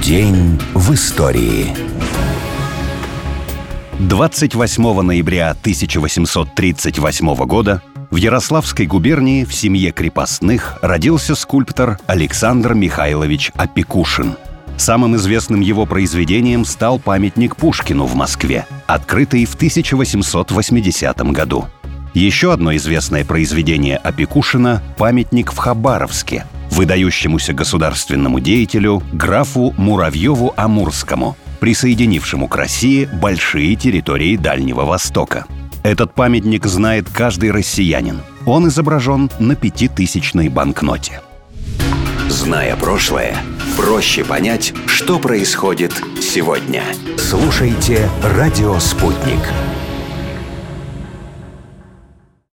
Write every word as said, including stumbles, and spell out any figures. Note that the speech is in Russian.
День в истории. двадцать восьмого ноября тысяча восемьсот тридцать восьмого года в Ярославской губернии в семье крепостных родился скульптор Александр Михайлович Опекушин. Самым известным его произведением стал памятник Пушкину в Москве, открытый в тысяча восемьсот восьмидесятом году. Еще одно известное произведение Опекушина – памятник в Хабаровске, выдающемуся государственному деятелю графу Муравьеву-Амурскому, присоединившему к России большие территории Дальнего Востока. Этот памятник знает каждый россиянин. Он изображен на пятитысячной банкноте. Зная прошлое, проще понять, что происходит сегодня. Слушайте «Радио Спутник».